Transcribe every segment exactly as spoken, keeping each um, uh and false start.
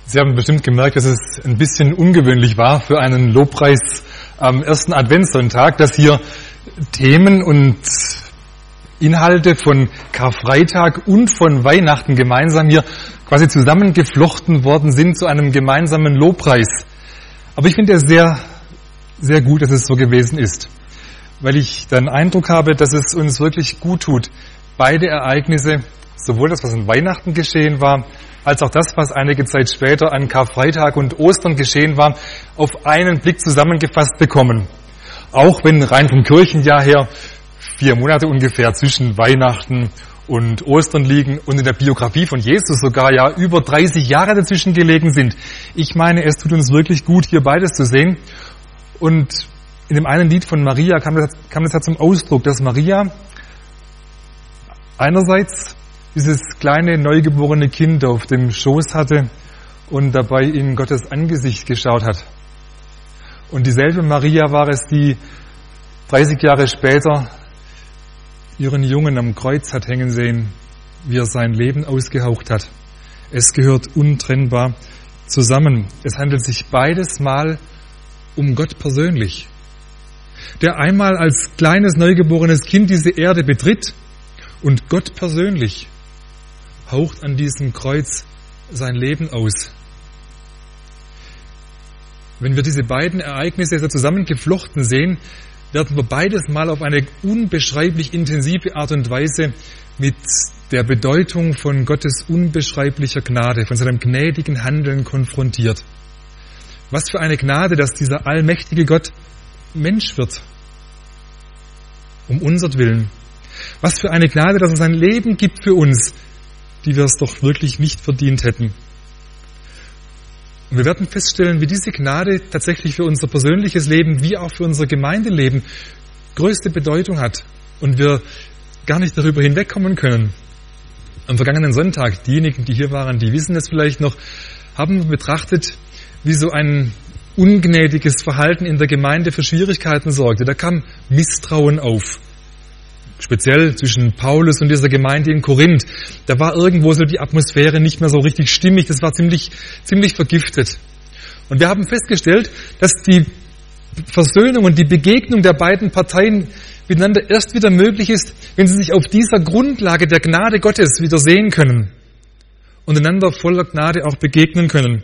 Sie haben bestimmt gemerkt, dass es ein bisschen ungewöhnlich war für einen Lobpreis am ersten Adventssonntag, dass hier Themen und Inhalte von Karfreitag und von Weihnachten gemeinsam hier quasi zusammengeflochten worden sind zu einem gemeinsamen Lobpreis. Aber ich finde es sehr, sehr gut, dass es so gewesen ist, weil ich den Eindruck habe, dass es uns wirklich gut tut, beide Ereignisse, sowohl das, was an Weihnachten geschehen war, als auch das, was einige Zeit später an Karfreitag und Ostern geschehen war, auf einen Blick zusammengefasst bekommen. Auch wenn rein vom Kirchenjahr her vier Monate ungefähr zwischen Weihnachten und Ostern liegen und in der Biografie von Jesus sogar ja über dreißig Jahre dazwischen gelegen sind. Ich meine, es tut uns wirklich gut, hier beides zu sehen. Und in dem einen Lied von Maria kam das, kam das ja zum Ausdruck, dass Maria einerseits dieses kleine, neugeborene Kind auf dem Schoß hatte und dabei in Gottes Angesicht geschaut hat. Und dieselbe Maria war es, die dreißig Jahre später ihren Jungen am Kreuz hat hängen sehen, wie er sein Leben ausgehaucht hat. Es gehört untrennbar zusammen. Es handelt sich beides Mal um Gott persönlich, der einmal als kleines, neugeborenes Kind diese Erde betritt und Gott persönlich haucht an diesem Kreuz sein Leben aus. Wenn wir diese beiden Ereignisse so zusammengeflochten sehen, werden wir beides Mal auf eine unbeschreiblich intensive Art und Weise mit der Bedeutung von Gottes unbeschreiblicher Gnade, von seinem gnädigen Handeln konfrontiert. Was für eine Gnade, dass dieser allmächtige Gott Mensch wird, um unsertwillen. Was für eine Gnade, dass er sein Leben gibt für uns, die wir es doch wirklich nicht verdient hätten. Und wir werden feststellen, wie diese Gnade tatsächlich für unser persönliches Leben, wie auch für unser Gemeindeleben größte Bedeutung hat und wir gar nicht darüber hinwegkommen können. Am vergangenen Sonntag, diejenigen, die hier waren, die wissen es vielleicht noch, haben wir betrachtet, wie so ein ungnädiges Verhalten in der Gemeinde für Schwierigkeiten sorgte. Da kam Misstrauen auf. Speziell zwischen Paulus und dieser Gemeinde in Korinth. Da war irgendwo so die Atmosphäre nicht mehr so richtig stimmig. Das war ziemlich, ziemlich vergiftet. Und wir haben festgestellt, dass die Versöhnung und die Begegnung der beiden Parteien miteinander erst wieder möglich ist, wenn sie sich auf dieser Grundlage der Gnade Gottes wieder sehen können und einander voller Gnade auch begegnen können.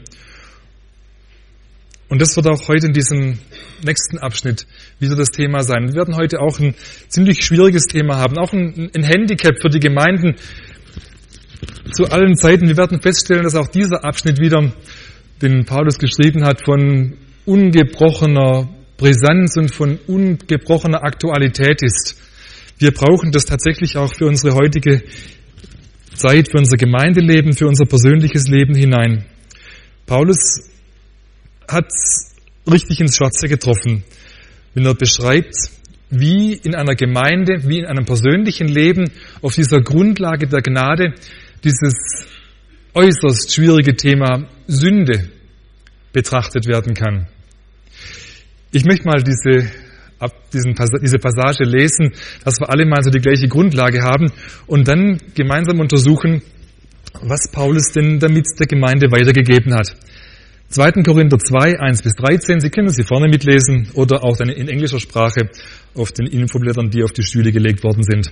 Und das wird auch heute in diesem nächsten Abschnitt wieder das Thema sein. Wir werden heute auch ein ziemlich schwieriges Thema haben, auch ein, ein Handicap für die Gemeinden zu allen Zeiten. Wir werden feststellen, dass auch dieser Abschnitt wieder, den Paulus geschrieben hat, von ungebrochener Brisanz und von ungebrochener Aktualität ist. Wir brauchen das tatsächlich auch für unsere heutige Zeit, für unser Gemeindeleben, für unser persönliches Leben hinein. Paulus hat richtig ins Schwarze getroffen, wenn er beschreibt, wie in einer Gemeinde, wie in einem persönlichen Leben auf dieser Grundlage der Gnade dieses äußerst schwierige Thema Sünde betrachtet werden kann. Ich möchte mal diese, ab diesen, diese Passage lesen, dass wir alle mal so die gleiche Grundlage haben und dann gemeinsam untersuchen, was Paulus denn damit der Gemeinde weitergegeben hat. zweiter Korinther zwei, eins bis dreizehn, Sie können sie vorne mitlesen oder auch dann in englischer Sprache auf den Infoblättern, die auf die Stühle gelegt worden sind.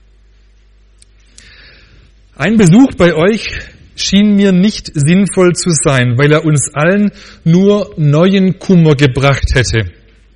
Ein Besuch bei euch schien mir nicht sinnvoll zu sein, weil er uns allen nur neuen Kummer gebracht hätte.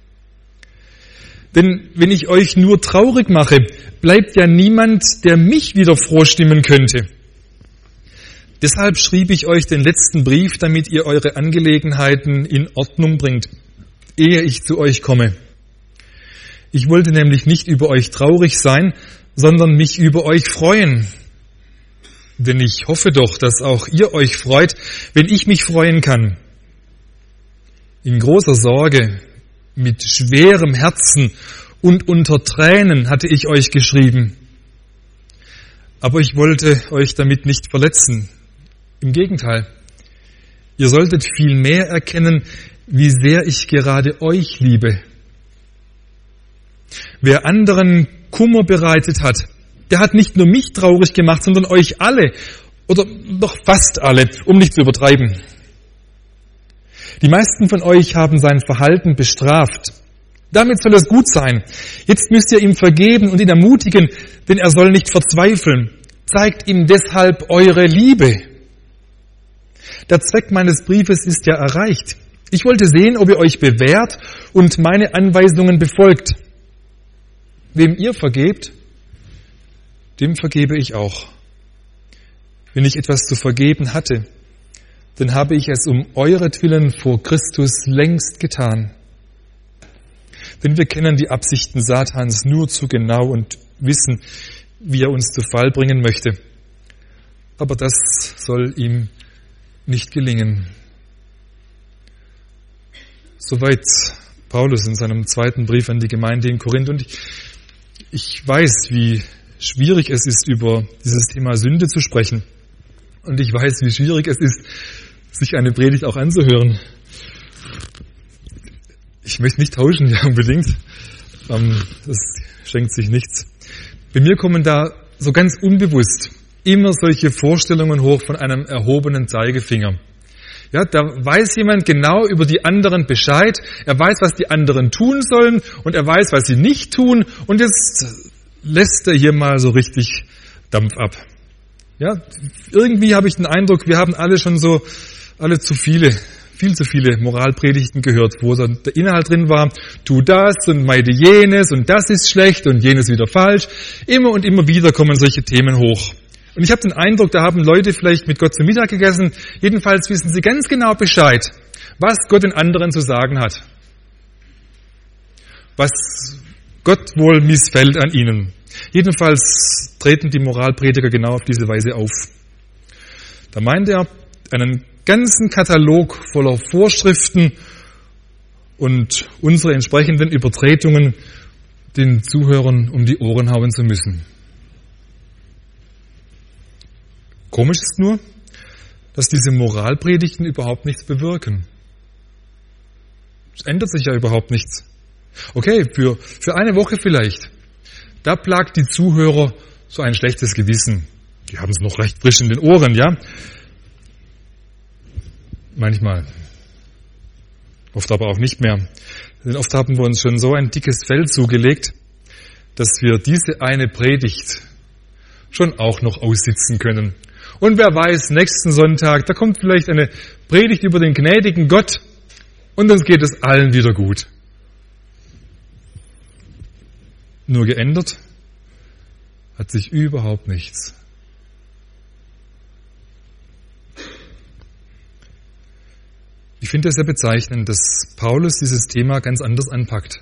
Denn wenn ich euch nur traurig mache, bleibt ja niemand, der mich wieder froh stimmen könnte. Deshalb schrieb ich euch den letzten Brief, damit ihr eure Angelegenheiten in Ordnung bringt, ehe ich zu euch komme. Ich wollte nämlich nicht über euch traurig sein, sondern mich über euch freuen. Denn ich hoffe doch, dass auch ihr euch freut, wenn ich mich freuen kann. In großer Sorge, mit schwerem Herzen und unter Tränen hatte ich euch geschrieben. Aber ich wollte euch damit nicht verletzen. Im Gegenteil, ihr solltet viel mehr erkennen, wie sehr ich gerade euch liebe. Wer anderen Kummer bereitet hat, der hat nicht nur mich traurig gemacht, sondern euch alle, oder doch fast alle, um nicht zu übertreiben. Die meisten von euch haben sein Verhalten bestraft. Damit soll es gut sein. Jetzt müsst ihr ihm vergeben und ihn ermutigen, denn er soll nicht verzweifeln. Zeigt ihm deshalb eure Liebe. Der Zweck meines Briefes ist ja erreicht. Ich wollte sehen, ob ihr euch bewährt und meine Anweisungen befolgt. Wem ihr vergebt, dem vergebe ich auch. Wenn ich etwas zu vergeben hatte, dann habe ich es um euretwillen vor Christus längst getan. Denn wir kennen die Absichten Satans nur zu genau und wissen, wie er uns zu Fall bringen möchte. Aber das soll ihm nicht gelingen. Soweit Paulus in seinem zweiten Brief an die Gemeinde in Korinth. Und ich, ich weiß, wie schwierig es ist, über dieses Thema Sünde zu sprechen. Und ich weiß, wie schwierig es ist, sich eine Predigt auch anzuhören. Ich möchte nicht tauschen, ja unbedingt. Das schenkt sich nichts. Bei mir kommen da so ganz unbewusst immer solche Vorstellungen hoch von einem erhobenen Zeigefinger. Ja, da weiß jemand genau über die anderen Bescheid. Er weiß, was die anderen tun sollen und er weiß, was sie nicht tun. Und jetzt lässt er hier mal so richtig Dampf ab. Ja, irgendwie habe ich den Eindruck, wir haben alle schon so, alle zu viele, viel zu viele Moralpredigten gehört, wo so der Inhalt drin war, tu das und meide jenes und das ist schlecht und jenes wieder falsch. Immer und immer wieder kommen solche Themen hoch. Und ich habe den Eindruck, da haben Leute vielleicht mit Gott zu Mittag gegessen. Jedenfalls wissen sie ganz genau Bescheid, was Gott den anderen zu sagen hat. Was Gott wohl missfällt an ihnen. Jedenfalls treten die Moralprediger genau auf diese Weise auf. Da meint er, einen ganzen Katalog voller Vorschriften und unsere entsprechenden Übertretungen den Zuhörern um die Ohren hauen zu müssen. Komisch ist nur, dass diese Moralpredigten überhaupt nichts bewirken. Es ändert sich ja überhaupt nichts. Okay, für, für eine Woche vielleicht. Da plagt die Zuhörer so ein schlechtes Gewissen. Die haben es noch recht frisch in den Ohren, ja? Manchmal. Oft aber auch nicht mehr. Denn oft haben wir uns schon so ein dickes Fell zugelegt, dass wir diese eine Predigt schon auch noch aussitzen können. Und wer weiß, nächsten Sonntag, da kommt vielleicht eine Predigt über den gnädigen Gott und dann geht es allen wieder gut. Nur geändert hat sich überhaupt nichts. Ich finde es sehr bezeichnend, dass Paulus dieses Thema ganz anders anpackt.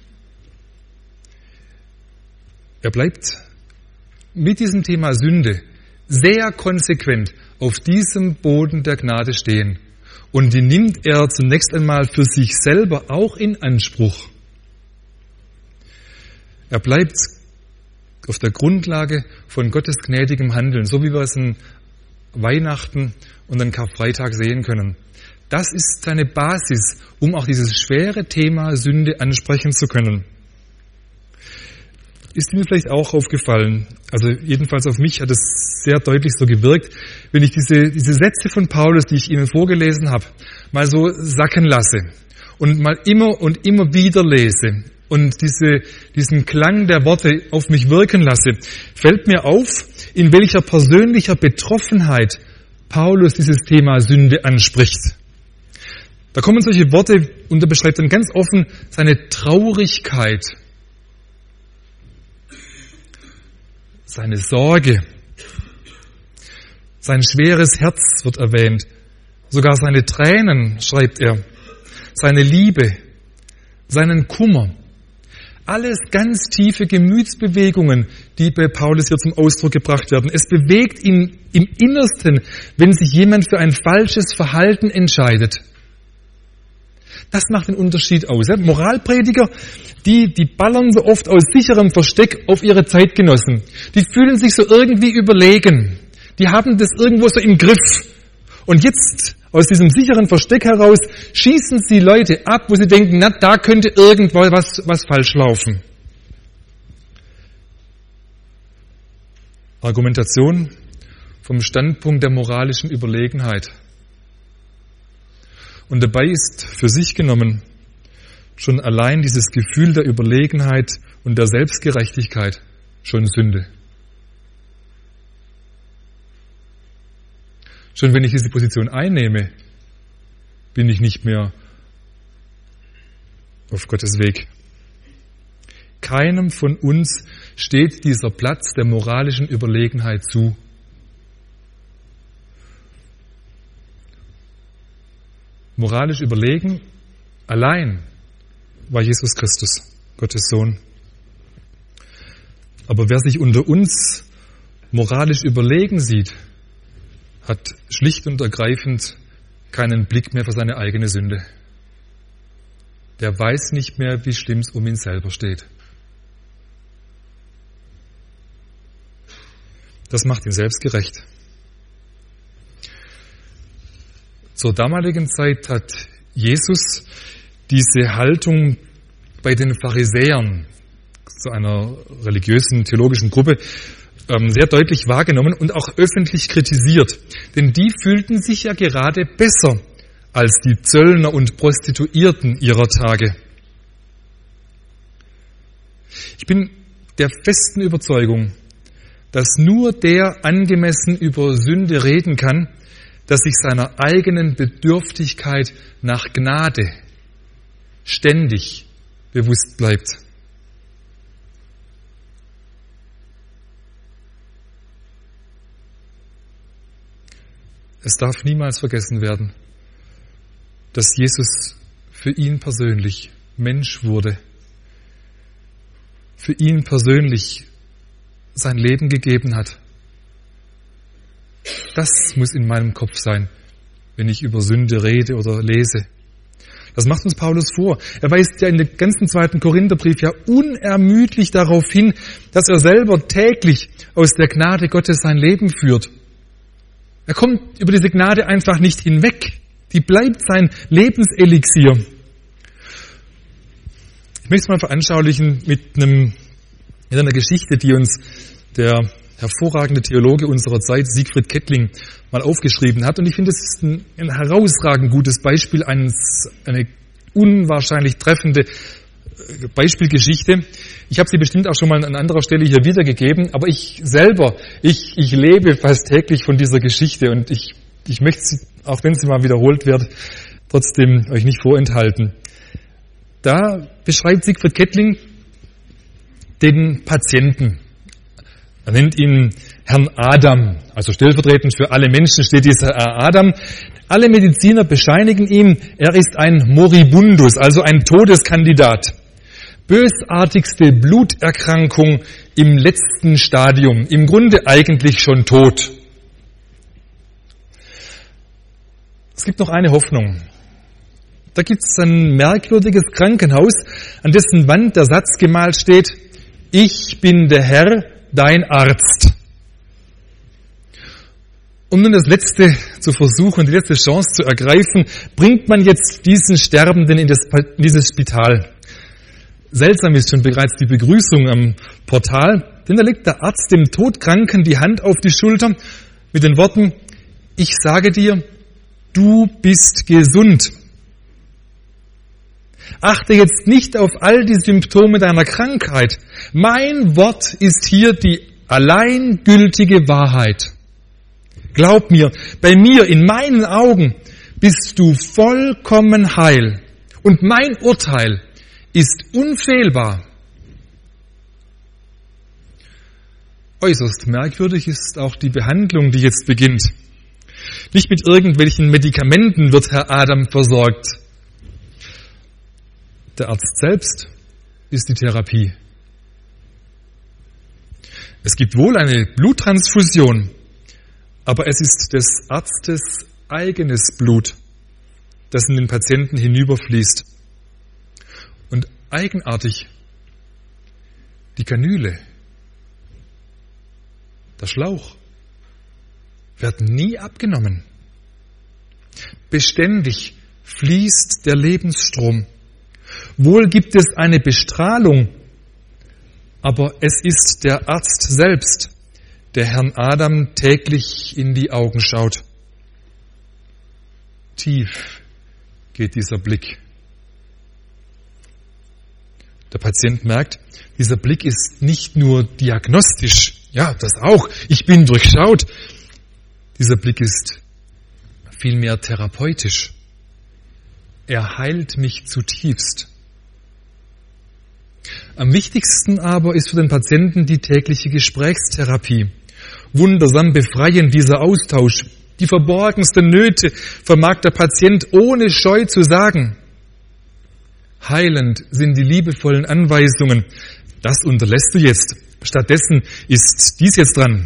Er bleibt mit diesem Thema Sünde sehr konsequent auf diesem Boden der Gnade stehen. Und die nimmt er zunächst einmal für sich selber auch in Anspruch. Er bleibt auf der Grundlage von Gottes gnädigem Handeln, so wie wir es an Weihnachten und an Karfreitag sehen können. Das ist seine Basis, um auch dieses schwere Thema Sünde ansprechen zu können. Ist mir vielleicht auch aufgefallen, also jedenfalls auf mich hat es sehr deutlich so gewirkt, wenn ich diese, diese Sätze von Paulus, die ich Ihnen vorgelesen habe, mal so sacken lasse und mal immer und immer wieder lese und diese, diesen Klang der Worte auf mich wirken lasse, fällt mir auf, in welcher persönlicher Betroffenheit Paulus dieses Thema Sünde anspricht. Da kommen solche Worte und er beschreibt dann ganz offen seine Traurigkeit, seine Sorge, sein schweres Herz wird erwähnt, sogar seine Tränen schreibt er, seine Liebe, seinen Kummer. Alles ganz tiefe Gemütsbewegungen, die bei Paulus hier zum Ausdruck gebracht werden. Es bewegt ihn im Innersten, wenn sich jemand für ein falsches Verhalten entscheidet. Das macht den Unterschied aus. Moralprediger, die, die ballern so oft aus sicherem Versteck auf ihre Zeitgenossen. Die fühlen sich so irgendwie überlegen. Die haben das irgendwo so im Griff. Und jetzt, aus diesem sicheren Versteck heraus, schießen sie Leute ab, wo sie denken, na, da könnte irgendwo was, was falsch laufen. Argumentation vom Standpunkt der moralischen Überlegenheit. Und dabei ist für sich genommen schon allein dieses Gefühl der Überlegenheit und der Selbstgerechtigkeit schon Sünde. Schon wenn ich diese Position einnehme, bin ich nicht mehr auf Gottes Weg. Keinem von uns steht dieser Platz der moralischen Überlegenheit zu. Moralisch überlegen allein war Jesus Christus, Gottes Sohn. Aber wer sich unter uns moralisch überlegen sieht, hat schlicht und ergreifend keinen Blick mehr für seine eigene Sünde. Der weiß nicht mehr, wie schlimm es um ihn selber steht. Das macht ihn selbstgerecht. Zur damaligen Zeit hat Jesus diese Haltung bei den Pharisäern, so einer religiösen, theologischen Gruppe, sehr deutlich wahrgenommen und auch öffentlich kritisiert. Denn die fühlten sich ja gerade besser als die Zöllner und Prostituierten ihrer Tage. Ich bin der festen Überzeugung, dass nur der angemessen über Sünde reden kann, der sich seiner eigenen Bedürftigkeit nach Gnade ständig bewusst bleibt. Es darf niemals vergessen werden, dass Jesus für ihn persönlich Mensch wurde, für ihn persönlich sein Leben gegeben hat. Das muss in meinem Kopf sein, wenn ich über Sünde rede oder lese. Das macht uns Paulus vor. Er weist ja in dem ganzen zweiten Korintherbrief ja unermüdlich darauf hin, dass er selber täglich aus der Gnade Gottes sein Leben führt. Er kommt über diese Gnade einfach nicht hinweg. Die bleibt sein Lebenselixier. Ich möchte es mal veranschaulichen mit, einem, mit einer Geschichte, die uns der hervorragende Theologe unserer Zeit, Siegfried Kettling, mal aufgeschrieben hat. Und ich finde, es ist ein, ein herausragend gutes Beispiel, eines, eine unwahrscheinlich treffende Beispielgeschichte. Ich habe sie bestimmt auch schon mal an anderer Stelle hier wiedergegeben, aber ich selber, ich, ich lebe fast täglich von dieser Geschichte und ich, ich möchte sie, auch wenn sie mal wiederholt wird, trotzdem euch nicht vorenthalten. Da beschreibt Siegfried Kettling den Patienten. Er nennt ihn Herrn Adam, also stellvertretend für alle Menschen steht dieser Herr Adam. Alle Mediziner bescheinigen ihm, er ist ein Moribundus, also ein Todeskandidat. Bösartigste Bluterkrankung im letzten Stadium, im Grunde eigentlich schon tot. Es gibt noch eine Hoffnung. Da gibt es ein merkwürdiges Krankenhaus, an dessen Wand der Satz gemalt steht, ich bin der Herr, dein Arzt. Um nun das Letzte zu versuchen, die letzte Chance zu ergreifen, bringt man jetzt diesen Sterbenden in, das, in dieses Spital. Seltsam ist schon bereits die Begrüßung am Portal, denn da legt der Arzt dem Todkranken die Hand auf die Schulter mit den Worten, ich sage dir, du bist gesund. Achte jetzt nicht auf all die Symptome deiner Krankheit. Mein Wort ist hier die allein gültige Wahrheit. Glaub mir, bei mir, in meinen Augen, bist du vollkommen heil. Und mein Urteil ist unfehlbar. Äußerst merkwürdig ist auch die Behandlung, die jetzt beginnt. Nicht mit irgendwelchen Medikamenten wird Herr Adam versorgt. Der Arzt selbst ist die Therapie. Es gibt wohl eine Bluttransfusion, aber es ist des Arztes eigenes Blut, das in den Patienten hinüberfließt. Und eigenartig, die Kanüle, der Schlauch, werden nie abgenommen. Beständig fließt der Lebensstrom. Wohl gibt es eine Bestrahlung, aber es ist der Arzt selbst, der Herrn Adam täglich in die Augen schaut. Tief geht dieser Blick. Der Patient merkt, dieser Blick ist nicht nur diagnostisch, ja, das auch, ich bin durchschaut. Dieser Blick ist vielmehr therapeutisch. Er heilt mich zutiefst. Am wichtigsten aber ist für den Patienten die tägliche Gesprächstherapie. Wundersam befreiend dieser Austausch. Die verborgensten Nöte vermag der Patient ohne Scheu zu sagen. Heilend sind die liebevollen Anweisungen. Das unterlässt du jetzt. Stattdessen ist dies jetzt dran.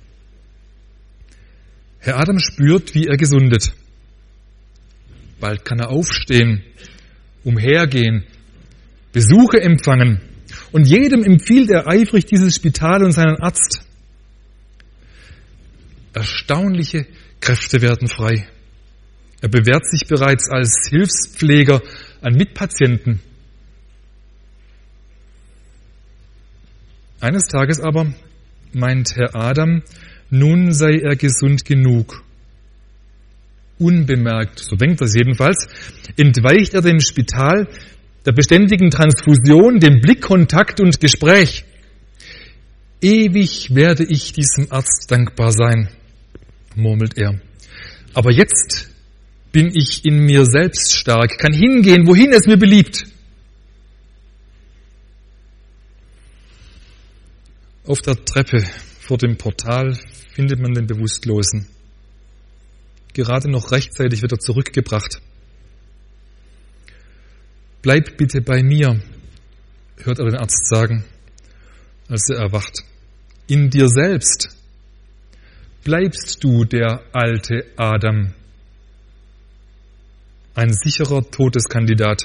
Herr Adam spürt, wie er gesundet. Bald kann er aufstehen, umhergehen, Besuche empfangen. Und jedem empfiehlt er eifrig dieses Spital und seinen Arzt. Erstaunliche Kräfte werden frei. Er bewährt sich bereits als Hilfspfleger an Mitpatienten. Eines Tages aber meint Herr Adam, nun sei er gesund genug. Unbemerkt, so denkt er jedenfalls, entweicht er dem Spital, der beständigen Transfusion, dem Blickkontakt und Gespräch. Ewig werde ich diesem Arzt dankbar sein, murmelt er. Aber jetzt bin ich in mir selbst stark, kann hingehen, wohin es mir beliebt. Auf der Treppe vor dem Portal findet man den Bewusstlosen. Gerade noch rechtzeitig wird er zurückgebracht. Bleib bitte bei mir, hört er den Arzt sagen, als er erwacht. In dir selbst bleibst du der alte Adam. Ein sicherer Todeskandidat.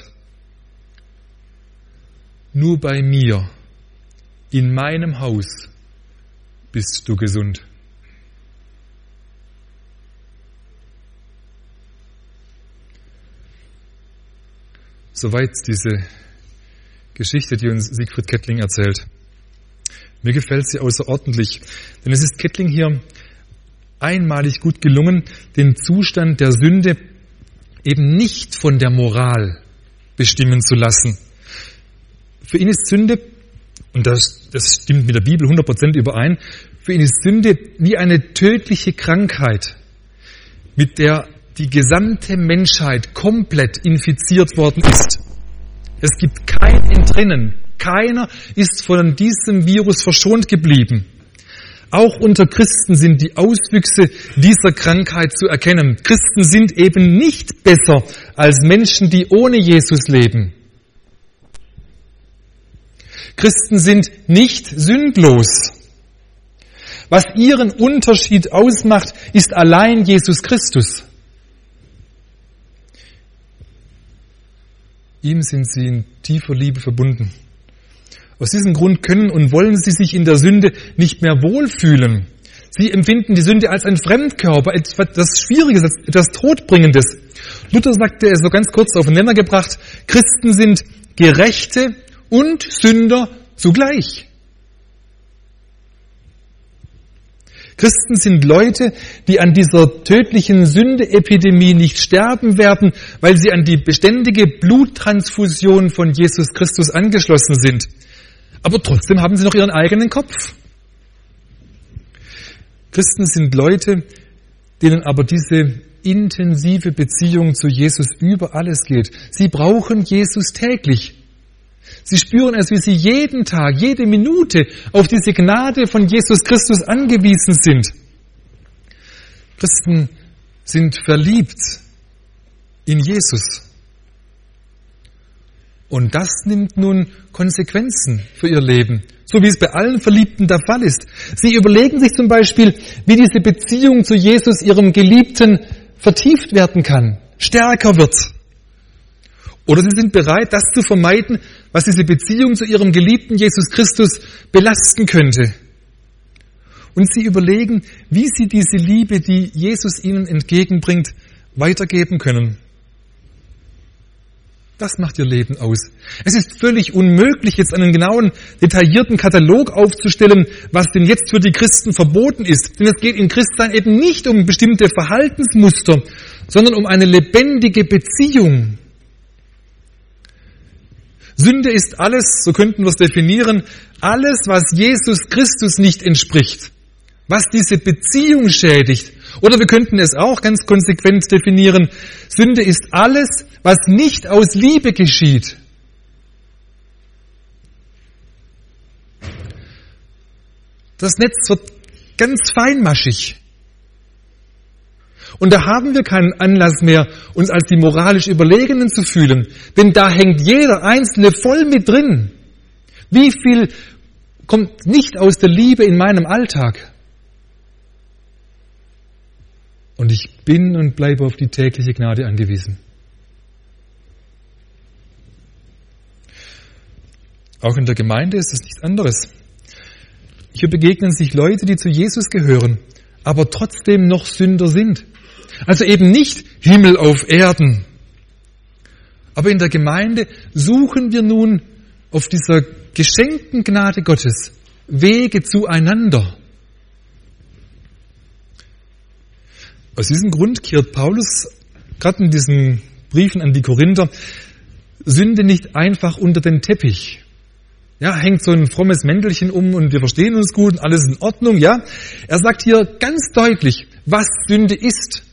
Nur bei mir, in meinem Haus, bist du gesund. Soweit diese Geschichte, die uns Siegfried Kettling erzählt. Mir gefällt sie außerordentlich, denn es ist Kettling hier einmalig gut gelungen, den Zustand der Sünde eben nicht von der Moral bestimmen zu lassen. Für ihn ist Sünde, und das, das stimmt mit der Bibel hundert Prozent überein, für ihn ist Sünde wie eine tödliche Krankheit, mit der die gesamte Menschheit komplett infiziert worden ist. Es gibt kein Entrinnen. Keiner ist von diesem Virus verschont geblieben. Auch unter Christen sind die Auswüchse dieser Krankheit zu erkennen. Christen sind eben nicht besser als Menschen, die ohne Jesus leben. Christen sind nicht sündlos. Was ihren Unterschied ausmacht, ist allein Jesus Christus. Ihm sind sie in tiefer Liebe verbunden. Aus diesem Grund können und wollen sie sich in der Sünde nicht mehr wohlfühlen. Sie empfinden die Sünde als ein Fremdkörper, etwas Schwieriges, etwas Todbringendes. Luther sagte es so ganz kurz auf den Nenner gebracht, Christen sind Gerechte und Sünder zugleich. Christen sind Leute, die an dieser tödlichen Sündeepidemie nicht sterben werden, weil sie an die beständige Bluttransfusion von Jesus Christus angeschlossen sind. Aber trotzdem haben sie noch ihren eigenen Kopf. Christen sind Leute, denen aber diese intensive Beziehung zu Jesus über alles geht. Sie brauchen Jesus täglich. Sie spüren es, wie sie jeden Tag, jede Minute auf diese Gnade von Jesus Christus angewiesen sind. Christen sind verliebt in Jesus. Und das nimmt nun Konsequenzen für ihr Leben, so wie es bei allen Verliebten der Fall ist. Sie überlegen sich zum Beispiel, wie diese Beziehung zu Jesus, ihrem Geliebten, vertieft werden kann, stärker wird. Oder sie sind bereit, das zu vermeiden, was diese Beziehung zu ihrem geliebten Jesus Christus belasten könnte. Und sie überlegen, wie sie diese Liebe, die Jesus ihnen entgegenbringt, weitergeben können. Das macht ihr Leben aus. Es ist völlig unmöglich, jetzt einen genauen, detaillierten Katalog aufzustellen, was denn jetzt für die Christen verboten ist. Denn es geht in Christsein eben nicht um bestimmte Verhaltensmuster, sondern um eine lebendige Beziehung. Sünde ist alles, so könnten wir es definieren, alles, was Jesus Christus nicht entspricht, was diese Beziehung schädigt. Oder wir könnten es auch ganz konsequent definieren, Sünde ist alles, was nicht aus Liebe geschieht. Das Netz wird ganz feinmaschig. Und da haben wir keinen Anlass mehr, uns als die moralisch Überlegenen zu fühlen. Denn da hängt jeder Einzelne voll mit drin. Wie viel kommt nicht aus der Liebe in meinem Alltag? Und ich bin und bleibe auf die tägliche Gnade angewiesen. Auch in der Gemeinde ist es nichts anderes. Hier begegnen sich Leute, die zu Jesus gehören, aber trotzdem noch Sünder sind. Also eben nicht Himmel auf Erden. Aber in der Gemeinde suchen wir nun auf dieser geschenkten Gnade Gottes Wege zueinander. Aus diesem Grund kehrt Paulus gerade in diesen Briefen an die Korinther Sünde nicht einfach unter den Teppich. Ja, hängt so ein frommes Mäntelchen um und wir verstehen uns gut und alles in Ordnung, ja. Er sagt hier ganz deutlich, was Sünde ist.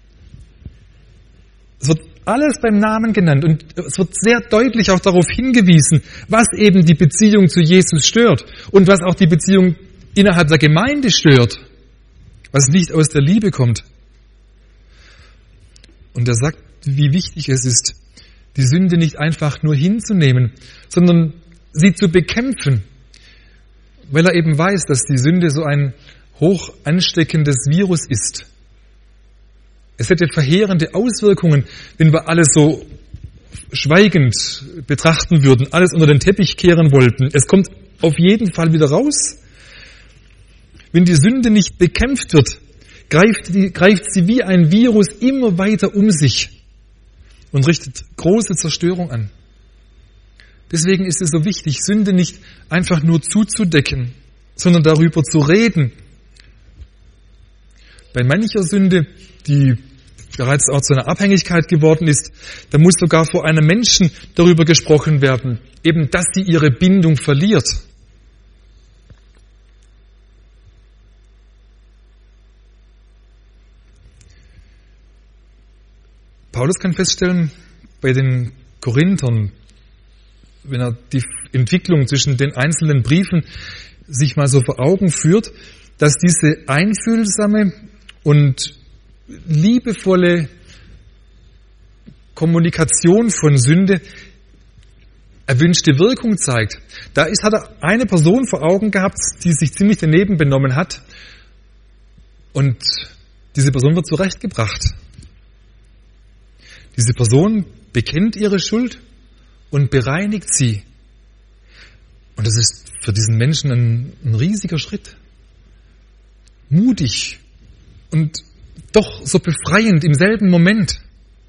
Es wird alles beim Namen genannt und es wird sehr deutlich auch darauf hingewiesen, was eben die Beziehung zu Jesus stört und was auch die Beziehung innerhalb der Gemeinde stört, was nicht aus der Liebe kommt. Und er sagt, wie wichtig es ist, die Sünde nicht einfach nur hinzunehmen, sondern sie zu bekämpfen, weil er eben weiß, dass die Sünde so ein hoch ansteckendes Virus ist. Es hätte verheerende Auswirkungen, wenn wir alles so schweigend betrachten würden, alles unter den Teppich kehren wollten. Es kommt auf jeden Fall wieder raus. Wenn die Sünde nicht bekämpft wird, greift, die, greift sie wie ein Virus immer weiter um sich und richtet große Zerstörung an. Deswegen ist es so wichtig, Sünde nicht einfach nur zuzudecken, sondern darüber zu reden. Bei mancher Sünde, die bereits auch zu einer Abhängigkeit geworden ist, da muss sogar vor einem Menschen darüber gesprochen werden, eben dass sie ihre Bindung verliert. Paulus kann feststellen, bei den Korinthern, wenn er die Entwicklung zwischen den einzelnen Briefen sich mal so vor Augen führt, dass diese einfühlsame und liebevolle Kommunikation von Sünde erwünschte Wirkung zeigt. Da ist, hat er eine Person vor Augen gehabt, die sich ziemlich daneben benommen hat und diese Person wird zurechtgebracht. Diese Person bekennt ihre Schuld und bereinigt sie. Und das ist für diesen Menschen ein, ein riesiger Schritt. Mutig und doch so befreiend im selben Moment.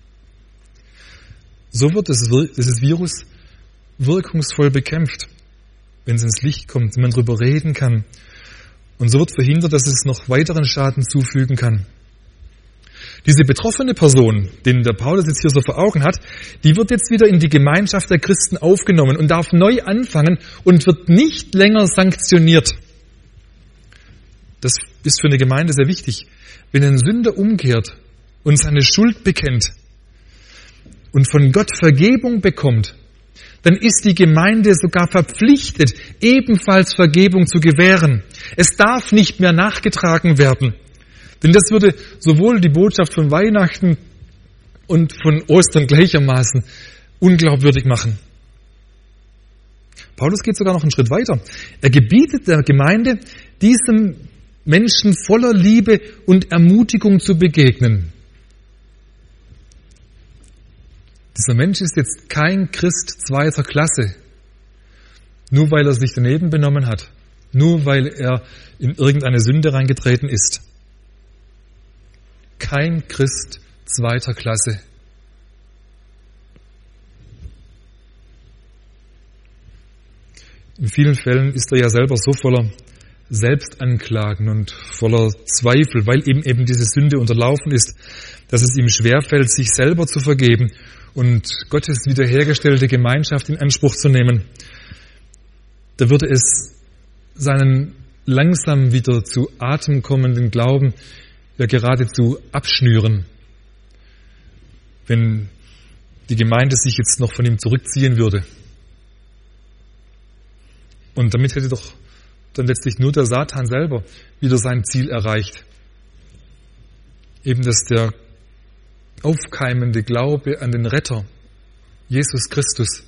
So wird das, dieses Virus wirkungsvoll bekämpft, wenn es ins Licht kommt, wenn man darüber reden kann. Und so wird verhindert, dass es noch weiteren Schaden zufügen kann. Diese betroffene Person, den der Paulus jetzt hier so vor Augen hat, die wird jetzt wieder in die Gemeinschaft der Christen aufgenommen und darf neu anfangen und wird nicht länger sanktioniert. Das ist für eine Gemeinde sehr wichtig. Wenn ein Sünder umkehrt und seine Schuld bekennt und von Gott Vergebung bekommt, dann ist die Gemeinde sogar verpflichtet, ebenfalls Vergebung zu gewähren. Es darf nicht mehr nachgetragen werden. Denn das würde sowohl die Botschaft von Weihnachten und von Ostern gleichermaßen unglaubwürdig machen. Paulus geht sogar noch einen Schritt weiter. Er gebietet der Gemeinde, diesem Menschen voller Liebe und Ermutigung zu begegnen. Dieser Mensch ist jetzt kein Christ zweiter Klasse, nur weil er sich daneben benommen hat, nur weil er in irgendeine Sünde reingetreten ist. Kein Christ zweiter Klasse. In vielen Fällen ist er ja selber so voller Selbstanklagen und voller Zweifel, weil ihm eben diese Sünde unterlaufen ist, dass es ihm schwerfällt, sich selber zu vergeben und Gottes wiederhergestellte Gemeinschaft in Anspruch zu nehmen. Da würde es seinen langsam wieder zu Atem kommenden Glauben ja geradezu abschnüren, wenn die Gemeinde sich jetzt noch von ihm zurückziehen würde. Und damit hätte doch dann letztlich nur der Satan selber wieder sein Ziel erreicht. Eben, dass der aufkeimende Glaube an den Retter, Jesus Christus,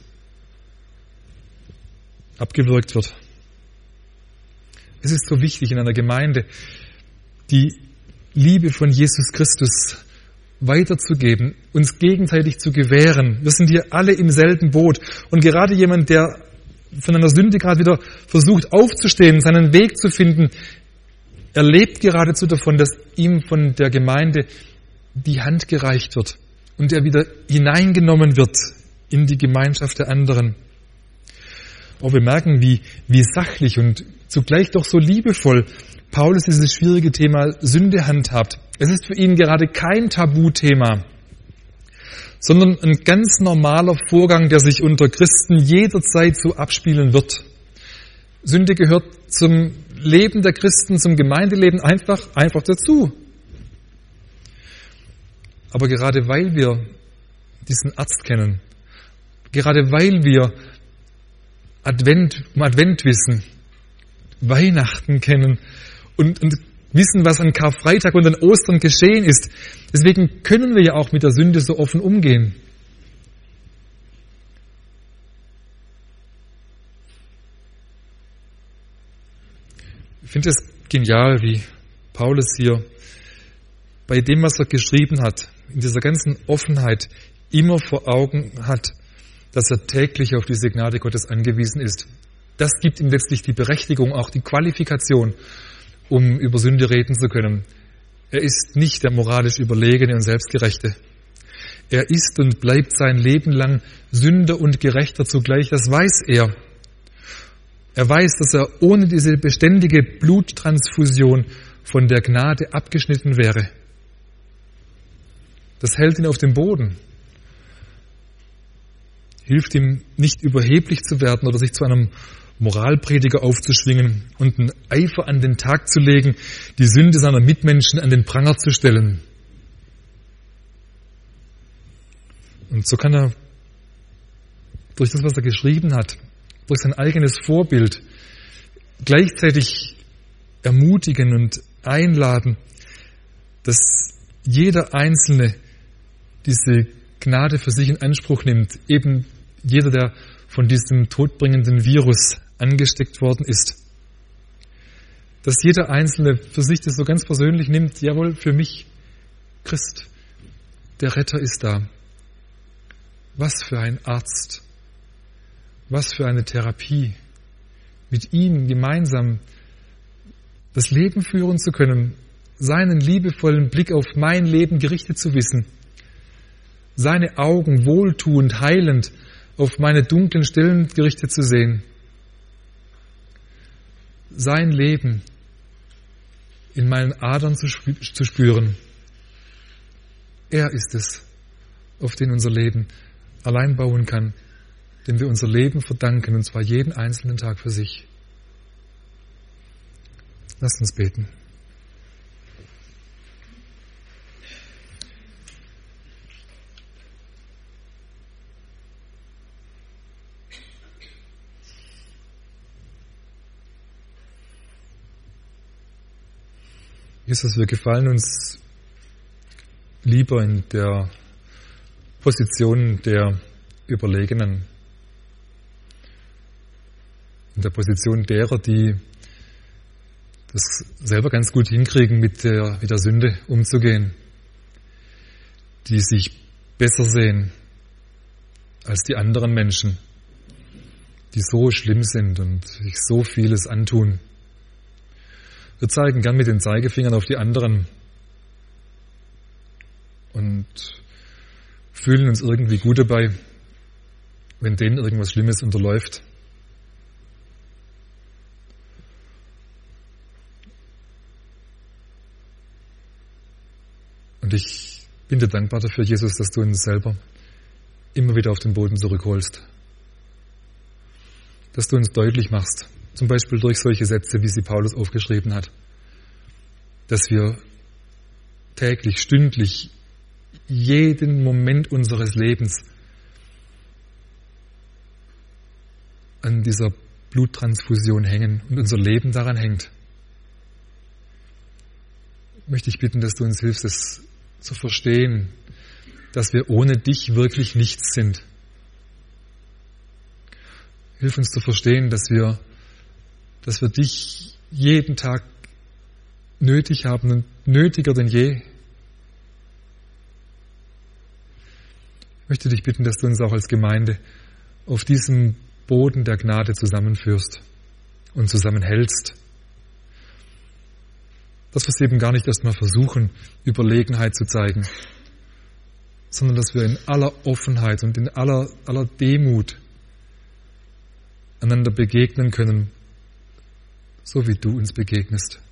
abgewürgt wird. Es ist so wichtig in einer Gemeinde, die Liebe von Jesus Christus weiterzugeben, uns gegenseitig zu gewähren. Wir sind hier alle im selben Boot. Und gerade jemand, der von einer Sünde gerade wieder versucht aufzustehen, seinen Weg zu finden, erlebt geradezu davon, dass ihm von der Gemeinde die Hand gereicht wird und er wieder hineingenommen wird in die Gemeinschaft der anderen. Auch wir merken, wie, wie sachlich und zugleich doch so liebevoll Paulus dieses schwierige Thema Sünde handhabt. Es ist für ihn gerade kein Tabuthema, sondern ein ganz normaler Vorgang, der sich unter Christen jederzeit so abspielen wird. Sünde gehört zum Leben der Christen, zum Gemeindeleben einfach, einfach dazu. Aber gerade weil wir diesen Arzt kennen, gerade weil wir Advent, um Advent wissen, Weihnachten kennen und, und wissen, was an Karfreitag und an Ostern geschehen ist, deswegen können wir ja auch mit der Sünde so offen umgehen. Ich finde es genial, wie Paulus hier bei dem, was er geschrieben hat, in dieser ganzen Offenheit immer vor Augen hat, dass er täglich auf diese Gnade Gottes angewiesen ist. Das gibt ihm letztlich die Berechtigung, auch die Qualifikation, um über Sünde reden zu können. Er ist nicht der moralisch Überlegene und Selbstgerechte. Er ist und bleibt sein Leben lang Sünder und Gerechter zugleich, das weiß er. Er weiß, dass er ohne diese beständige Bluttransfusion von der Gnade abgeschnitten wäre. Das hält ihn auf dem Boden. Hilft ihm nicht überheblich zu werden oder sich zu einem Moralprediger aufzuschwingen und einen Eifer an den Tag zu legen, die Sünde seiner Mitmenschen an den Pranger zu stellen. Und so kann er durch das, was er geschrieben hat, durch sein eigenes Vorbild gleichzeitig ermutigen und einladen, dass jeder Einzelne diese Gnade für sich in Anspruch nimmt. Eben jeder, der von diesem todbringenden Virus angesteckt worden ist. Dass jeder Einzelne für sich das so ganz persönlich nimmt, jawohl, für mich, Christ, der Retter ist da. Was für ein Arzt, was für eine Therapie, mit ihm gemeinsam das Leben führen zu können, seinen liebevollen Blick auf mein Leben gerichtet zu wissen, seine Augen wohltuend, heilend auf meine dunklen Stellen gerichtet zu sehen, sein Leben in meinen Adern zu spüren. Er ist es, auf den unser Leben allein bauen kann, dem wir unser Leben verdanken, und zwar jeden einzelnen Tag für sich. Lasst uns beten. Jesus, wir gefallen uns lieber in der Position der Überlegenen, in der Position derer, die das selber ganz gut hinkriegen, mit der, mit der Sünde umzugehen, die sich besser sehen als die anderen Menschen, die so schlimm sind und sich so vieles antun. Wir zeigen gern mit den Zeigefingern auf die anderen und fühlen uns irgendwie gut dabei, wenn denen irgendwas Schlimmes unterläuft. Und ich bin dir dankbar dafür, Jesus, dass du uns selber immer wieder auf den Boden zurückholst. Dass du uns deutlich machst, zum Beispiel durch solche Sätze, wie sie Paulus aufgeschrieben hat, dass wir täglich, stündlich, jeden Moment unseres Lebens an dieser Bluttransfusion hängen und unser Leben daran hängt. Möchte ich bitten, dass du uns hilfst, es zu verstehen, dass wir ohne dich wirklich nichts sind. Hilf uns zu verstehen, dass wir, dass wir dich jeden Tag nötig haben und nötiger denn je. Ich möchte dich bitten, dass du uns auch als Gemeinde auf diesem Boden der Gnade zusammenführst und zusammenhältst. Dass wir es eben gar nicht erstmal versuchen, Überlegenheit zu zeigen, sondern dass wir in aller Offenheit und in aller, aller Demut einander begegnen können, so wie du uns begegnest.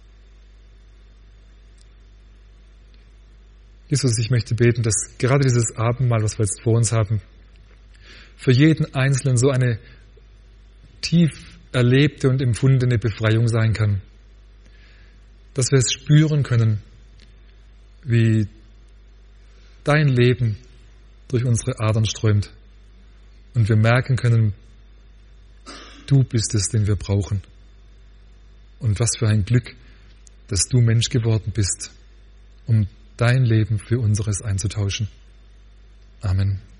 Jesus, ich möchte beten, dass gerade dieses Abendmahl, was wir jetzt vor uns haben, für jeden Einzelnen so eine tief erlebte und empfundene Befreiung sein kann. Dass wir es spüren können, wie dein Leben durch unsere Adern strömt und wir merken können, du bist es, den wir brauchen. Und was für ein Glück, dass du Mensch geworden bist, um dein Leben für unseres einzutauschen. Amen.